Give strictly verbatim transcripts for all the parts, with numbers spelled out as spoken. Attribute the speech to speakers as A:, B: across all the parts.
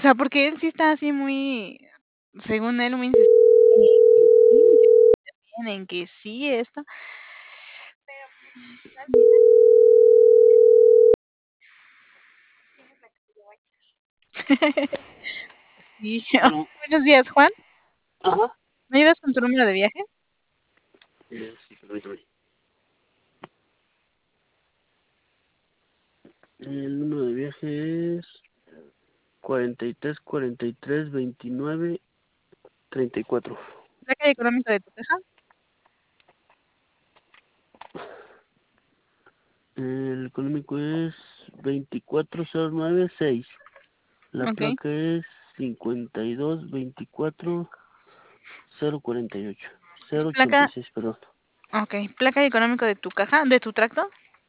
A: sea, porque él sí está así muy, según él, muy insistente en que sí, que en que sí esto. Pero, pues, al final Sí.
B: Bueno.
A: Buenos días, Juan.
B: Ajá.
A: ¿Me ayudas con tu número de viaje?
B: Eh, sí, permítame. El número de viaje es cuarenta y tres, cuarenta y tres, veintinueve, treinta y cuatro.
A: ¿Placa económico de tu caja?
B: El económico es veinticuatro cero nueve seis. La
A: Okey.
B: placa es cincuenta y dos veinticuatro cero cuarenta y ocho. cero ochenta y
A: Placa
B: seis, perdón.
A: okey, placa económico de tu caja, ¿de tu tracto?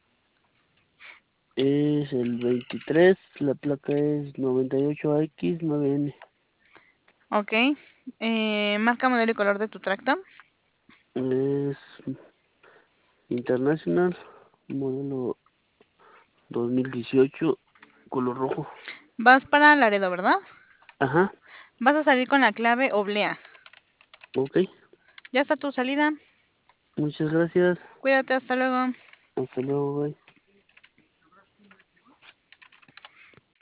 B: Es el veintitrés, la placa es noventa y ocho X nueve N.
A: Okey. Eh, marca, modelo y color de tu tracto.
B: Es International, modelo dos mil dieciocho, color rojo.
A: Vas para Laredo, ¿verdad?
B: Ajá.
A: Vas a salir con la clave oblea.
B: Ok.
A: Ya está tu salida.
B: Muchas gracias.
A: Cuídate, hasta luego.
B: Hasta luego, bye.